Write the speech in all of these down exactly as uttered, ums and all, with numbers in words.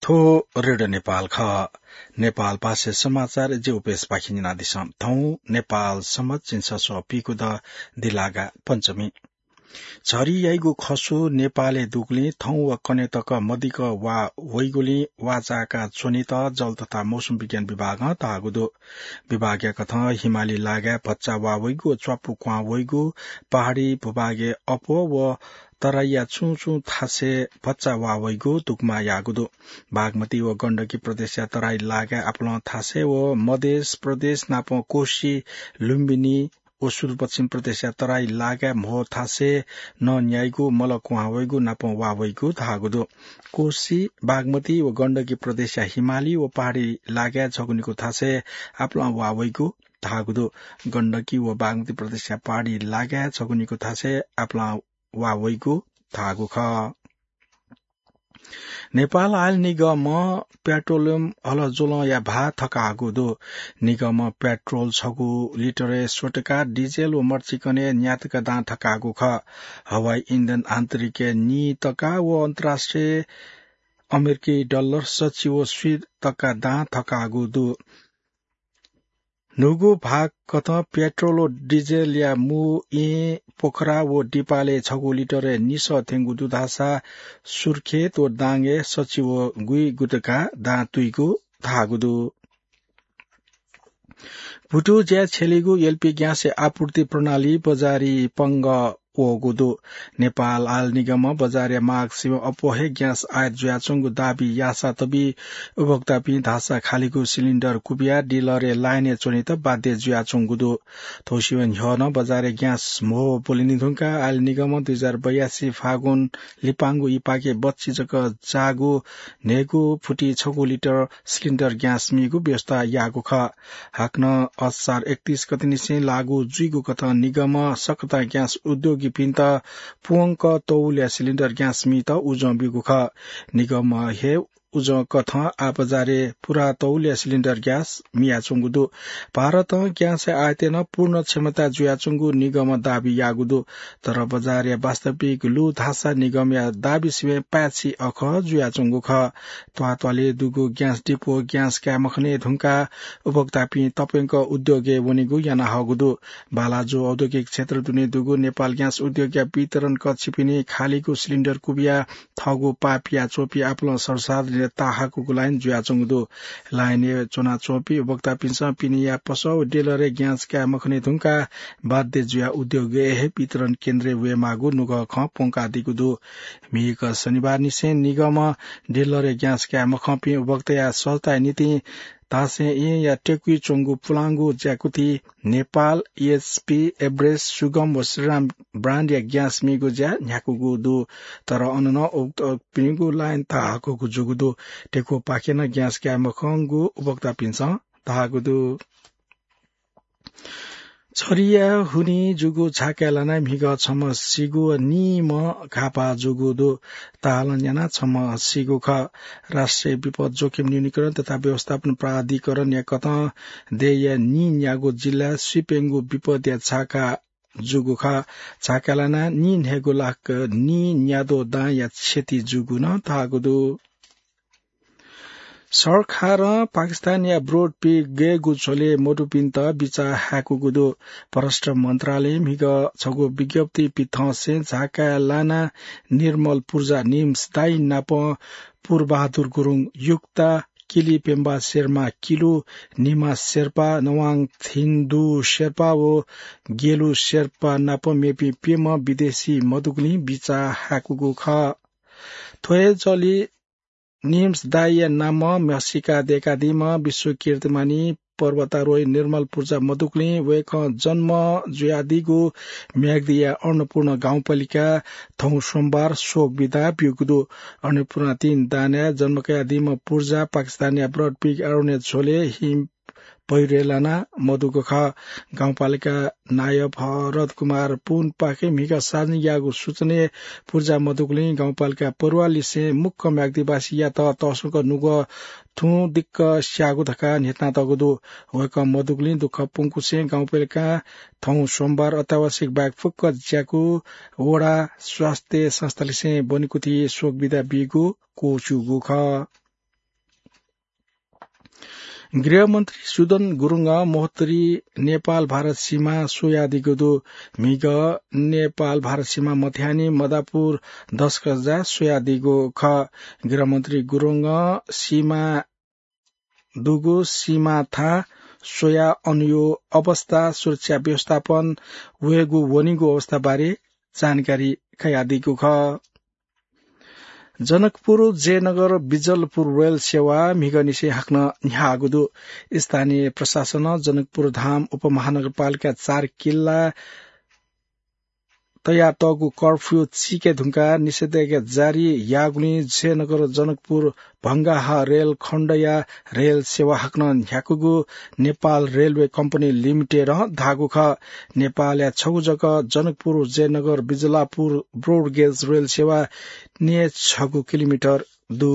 थो रेडियो नेपाल ख नेपाल पासे समाचार जे उपेश पाखिनी नादिसम थौ नेपाल समझ चिन्ससो पिकु द दिलागा पञ्चमी छरी याइगु खसु नेपाले दुगली थौ व कनेतक मदिक वा वैगुली वाचाका चोनित जल तथा मौसम विज्ञान विभाग तागुदो विभागीय कथ हिमाली लागा पच्चा वा वैगु च्वापु क्वा वैगु पहाड़ी भूभागे अपो व तराइया चु चु थासे पच्चा वा वैगु तुकमा यागुदो बागमती व गण्डकी प्रदेश तराई लागा आपल थासे व मधेस प्रदेश नापो कोशी लुम्बिनी ओ सुदूरपश्चिम प्रदेश तराई लागा महो थासे न न्यायगु मलकुवा वैगु नापो वा वैगु थागुदो कोशी बागमती व गण्डकी प्रदेश हिमाली व पहाड़ी लागा झगुनीको थासे आपल वा वैगु थागुदो गण्डकी व बागमती प्रदेश पहाड़ी लागा झगुनीको थासे आपल वा वैगु थागु ख नेपाल आयल निगम पेट्रोलियम हल जोल या भा थकागु दो निगम पेट्रोल छगु लिटरे सोटका डिजेल व मर्चिकने न्यातका दाँ थकागु ख हवाई इन्धन आन्तरिक नि तका व अन्तर्राष्ट्रिय अमेरिकी डलर सचिव स्वीड तका दाँ थकागु दो नुगु भाग कथ पेट्रोल डिजेल या मु ए पोखरा वो डिपाले छगु लिटर निस थेंगु दुधासा सुर्खेत ओ दांगे सचिव गुई गुटका दा तुइगु धागुदु भुटु ज्या छेलिगु एलपी ग्यास आपूर्ति प्रणाली बजारी पंग ओगुदु नेपाल आल निगम बजारे माग सिम अपोहे ग्यास आयत जुयाचंगु दाबी यासा तबी उपभोक्ता पि धासा खालीगु सिलिन्डर कुबिया डिलरे लाइने चोनित बाध्य जुयाचंगुदु थोसिवन हन बजारे ग्यास मो बोलिनिधुंका आल निगम दुई हजार बयासी फागुन लिपांगु इपाके बच्ची जक जागु नेगु फुटी छगु लिटर सिलिन्डर ग्यास मिगु व्यवस्था यागु ख हाक्न असार एकतीस गतिनिसे लागु जुइगु कथ निगम सकता ग्यास उद्योगी पिन्त पुंक तौल्या सिलिन्डर ग्यास मित उज बिगु ख निगम हे उज कथ आपजारे पुरा तौल्या सिलिन्डर ग्यास मिया चुंगुदु भारत ग्यास आयतेन पूर्ण क्षमता जुया चुंगु निगम दाबी यागुदु तर बजारे वास्तविक लु धासा निगम या दाबी सिमे पाछि अख जुया चुंगु ख त्वात्वाले दुगु ग्यास डिपो ग्यास क्या मखने धुंका उपभोक्ता पि तपेंक उद्योगे वनिगु याना हगुदु बालाजो औद्योगिक क्षेत्र दुने दुगु नेपाल ग्यास उद्योग या वितरण कक्ष पिने खालीगु सिलिन्डर कुबिया थगु पापिया चोपी आपल सरसाद ताहाको लाइन जुया चंगुदो लाइन चोना चोपी उपभोक्ता पिन्सा पिनिया पसो डेलरे ग्यास क्या मखने धुंका बाध्य जुया उद्योग हे वितरण केन्द्र वे मागु नुग ख पोंका दिगुदो मिक शनिबार निसे निगम डेलरे ग्यास क्या मखपि उपभोक्ता या सहजता नीति तासे ए या टेक्वी चोंगु पुलांगु ज्याकुती नेपाल ईएसपी एभरेस्ट सुगम व श्रीराम ब्रान्ड या ग्यास मिगु ज्या न्याकुगु दु तर अनन उक्त पिनिगु लाइन ताहाको गुजुगु दु टेको पाकेन ग्यास क्या मखंगु उपभोक्ता पिन्स ताहागु दु छरिया हुनी जुगु छाकेलाना मिग छम सिगु नि म घापा जुगु दु तालन्याना छम सिगु ख राष्ट्रिय विपद जोखिम न्यूनीकरण तथा व्यवस्थापन प्राधिकरण या कत देय नि न्यागु जिल्ला सिपेंगु विपद या छाका जुगु ख छाकेलाना नि नेगु लाक नि न्यादो दा या क्षति जुगु न तागुदु सरकार पाकिस्तान या ब्रोड पी गेगु छोले मोटुपिन्त बिचा हाकुगुदो परराष्ट्र मन्त्रालय मिग छगु विज्ञप्ति पिथसे झाका लाना निर्मल पूर्जा निम्स दाइ नाप पूर्वबहादुर गुरुङ युक्ता किली पेम्बा शेर्मा किलु निमा शेर्पा नवाङ थिन्दु शेर्पा ओ गेलु शेर्पा नाप मेपी पेम विदेशी मधुगुनी बिचा हाकुगु ख थोए जली निम्स दाय नाम मसिका देकादिम विश्व कीर्तिमानी पर्वतारोही निर्मल पूर्जा मधुक्ली वेक जन्म जुयादिगु म्याग्दिया अन्नपूर्ण गाउँपालिका थौ सोमबार शोक विदा बिगुदु अन्नपूर्ण तीन दाना जन्मका दिम पूर्जा पाकिस्तानी ब्रड पिग अरुणे झोले हिम पहिरेलाना मधुको ख गाउँपालिका नायब भरत कुमार पुन पाके मिगा सार्नी यागु सूचने पूर्जा मधुकुली गाउँपालिका परुवालिसे मुख्य म्याग्दिवासी या त तसुक नुग थु दिक्क स्यागु धका नेतना तगुदु वक मधुकुली दुख पुंकुसे गाउँपालिका थौ सोमबार अत्यावश्यक बाग फुक्क ज्याकु वडा स्वास्थ्य संस्थालिसे बनिकुति शोक विदा बिगु कोचुगु ख गृहमन्त्री सुदन गुरुङ मोहत्तरी नेपाल भारत सीमा सोयादिगुदो मिग नेपाल भारत सीमा मध्यानी मदापुर दस गजा सोयादिगो ख गृहमन्त्री गुरुङ सीमा दुगो सीमा था सोया अनुयो अवस्था सुरक्षा व्यवस्थापन वेगु वनिगो अवस्था बारे जानकारी खयादिगो ख जनकपुर जयनगर बिजलपुर रेल सेवा मिगनिसे हाक्न न्यागुदु स्थानीय प्रशासन जनकपुर धाम उपमहानगरपालिका चार किल्ला तया तगु कर्फ्यू चिके धुंका निषेधाज्ञा जारी यागुनी जयनगर जनकपुर भंगाह रेल खण्डया रेल सेवा हाक्न न्याकुगु नेपाल रेलवे कम्पनी लिमिटेड धागु ख नेपाल या छगु जग जनकपुर जयनगर बिजलापुर ब्रोडगेज रेल सेवा ने छगु किलोमिटर दु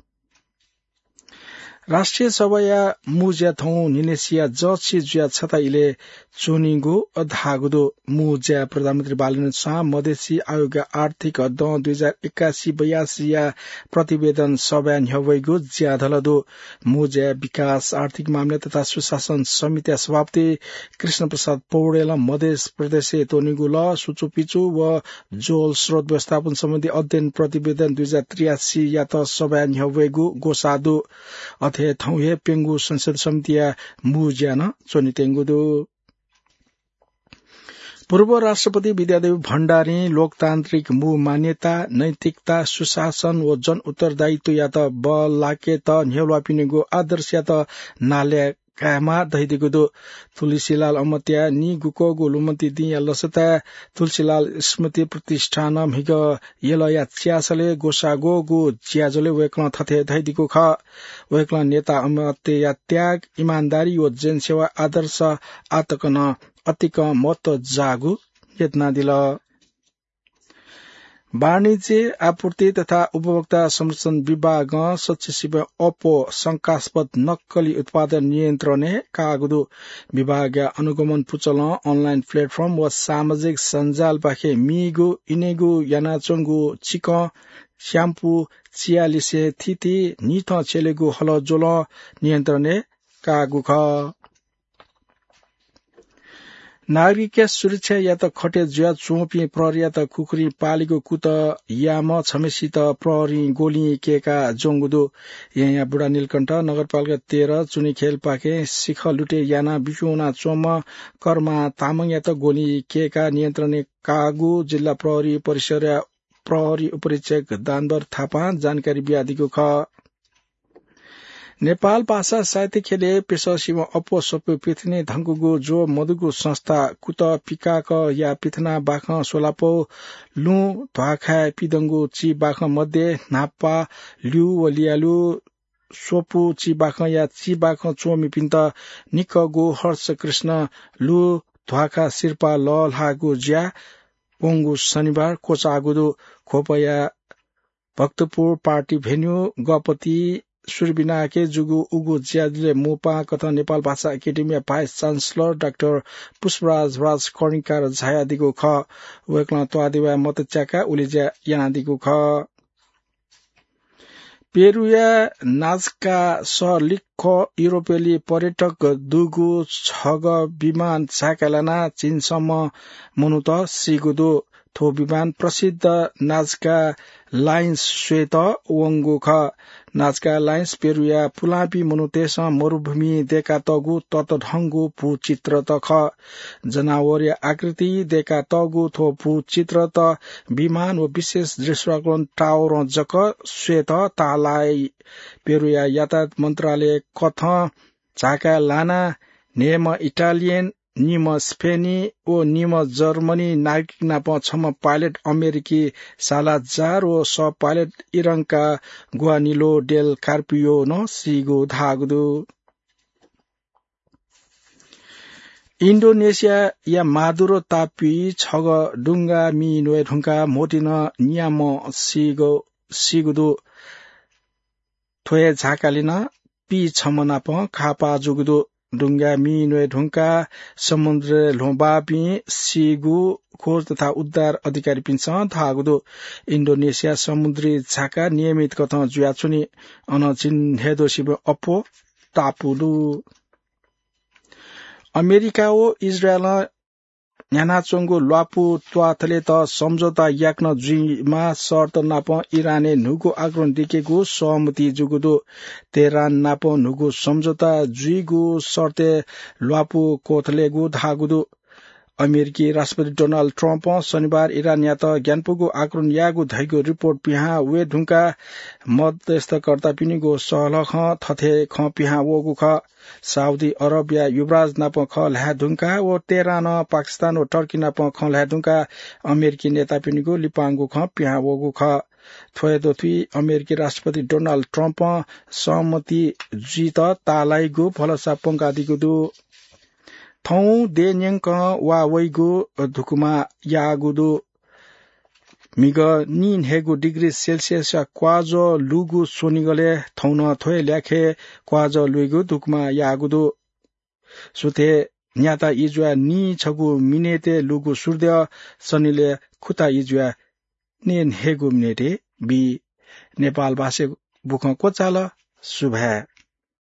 राष्ट्रिय सभा या मुज्या थौ निनेसिया जछि जुया छता इले चुनिगु अधागुदो मुज्या प्रधानमन्त्री बालन शाह मधेसी आयोग आर्थिक द दुई हजार एक्कासी बयासी या प्रतिवेदन सभा न्यवैगु ज्याधलदो मुज्या विकास आर्थिक मामला तथा सुशासन समिति सभापति कृष्ण प्रसाद पौडेल मधेस प्रदेश तोनिगु ल सुचुपिचु व जोल स्रोत व्यवस्थापन सम्बन्धी अध्ययन प्रतिवेदन दुई हजार त्रियासी या त सभा न्यवैगु गोसादु अथे थौहे पेंगु संसद समितिया मुज्यान चोनितेंगुदु पूर्व राष्ट्रपति विद्यादेवी भण्डारी लोकतान्त्रिक मु मान्यता नैतिकता सुशासन व जन उत्तरदायित्व या त बलाके त न्यौलापिनेगु आदर्श या त नाल्या कामा दहिदिगुदो तुलसीलाल अमत्या नि गुकोगु लुमन्ती दिया लसता तुलसीलाल स्मृति प्रतिष्ठान मिग यलया च्यासले गोसागोगु ज्याजले वेक्न थथे दहिदिगु ख वेक्न नेता अमत्य या त्याग इमानदारी व जनसेवा आदर्श आतकन अतिक मत जागु यत्ना दिल वाणिज्य आपूर्ति तथा उपभोक्ता संरक्षण विभाग सचिव अपो शंकास्पद नक्कली उत्पादन नियन्त्रण कागुदु विभाग अनुगमन पुचल अनलाइन प्लेटफर्म व सामाजिक सञ्जाल बाखे मिगु इनेगु यानाचोंगु चिक श्याम्पू चियालिसे थिति निथ चेलेगु हल जोल नियन्त्रण कागु ख नागरिक सुरक्षा या त खटे जुया चोपी प्रहरी या त कुकुरी पालीको कुत याम छमेसित प्रहरी गोली केका जोंगुदो यहाँ बुढा नीलकण्ठ नगरपालिका तेह्र चुनी खेल पाके शिख लुटे याना बिचुना चोम कर्मा तामाङ या त गोली केका नियन्त्रण कागु जिल्ला प्रहरी परिसर प्रहरी उपरीक्षक दानवर थापा जानकारी बियादिको ख नेपाल भाषा साहित्य खेले पेशा सीमा अपो सपु पिथने धंगुगु जो मधुगु संस्था कुत पिकाक या पिथना बाख सोलापो लु ध्वाखा पिदंगु ची बाख मध्ये नापा ल्यु वलियालु सोपु ची बाख या ची बाख चोमी पिन्त निकगु हर्ष कृष्ण लु ध्वाखा शिर्पा ललहागु ज्या पोंगु शनिबार कोचागुदु खोपया भक्तपुर पार्टी भेन्यू गपति सुरबिनाके जुगु उगु ज्यादले मोपा कथा Nepal Bhasha academy vice chancellor doctor Pushparaj Raj Karnika र झायादिगो ख वेक्न त्वादिवा मतच्याका उलिज्या यानादिगो ख पेरुया नाजका सलिख युरोपेली पर्यटक दुगु छग विमान झाकालाना चीनसम्म मुनुत सिगुदो थो विमान प्रसिद्ध नाजका लाइन्स श्वेत वंगु ख नाजका लाइन्स पेरुया पुलापी मनुतेस मरुभूमि देका तगु तत ढंगु पु चित्र त ख जनावर या आकृति देका तगु थो पु चित्र त विमान व विशेष दृश्यावलोकन टावर जक श्वेत तालाई पेरुया यातायात मन्त्रालय कथ झाका लाना नेम इटालियन निम स्पेनी ओ निम जर्मनी नागरिक नाप छम पाइलट अमेरिकी सालाजार ओ स पाइलट इरंका गुआनिलो डेल कार्पियो न सिगो धागुदु इन्डोनेसिया या मादुरो तापी छग डुंगा मि नोए ढुंका मोटिन नियाम सिगो सिगुदु थोए झाकालिन पी छमनाप खापा जुगुदु डुंगा मि नोए ढुंका समुद्र लोबापी सिगु खोज तथा उद्धार अधिकारी पिन्छ थागुदो इन्डोनेसिया समुद्री झाका नियमित कथ जुयाचुनी अन चिन्हेदो शिव अपो टापुलु अमेरिका ओ इजरायल न्यानाचोंगो ल्वापु त्वाथले त सम्झौता याक्न जुइमा शर्त नाप इराने नुगो आग्रहण दिकेको सहमति जुगुदो तेहरान नाप नुगो सम्झौता जुइगो शर्ते ल्वापु कोथलेगो धागुदो अमेरिकी राष्ट्रपति डोनाल्ड ट्रम्प शनिबार इरान या त ज्ञानपुगो आक्रमण यागो धैगो रिपोर्ट पिहा वे ढुंका मध्यस्थकर्ता पिनिगो सहलख थथे ख पिहा वगु ख साउदी अरबिया युवराज नाप ख ल्हा ढुंका ओ तेहरान पाकिस्तान ओ टर्की नाप ख ल्हा ढुंका अमेरिकी नेता पिनिगो लिपांगो ख पिहा वगु ख थ्वेदो थुई अमेरिकी राष्ट्रपति डोनाल्ड ट्रम्प सहमति जित तालाइगो फलसा पंगादिगो दु थौ देन्यंक वा वैगो धुकुमा यागुदो मिग निन हेगो डिग्री सेल्सियस क्वाजो लुगु सोनिगले थौन थोय ल्याखे क्वाजो लुगु धुकुमा यागुदो सुते न्याता इजुया नि छगु मिनेते लुगु सूर्य सनिले खुता इजुया नेन हेगु मिनेटे बी नेपाल भाषा बुख कोचाल सुभा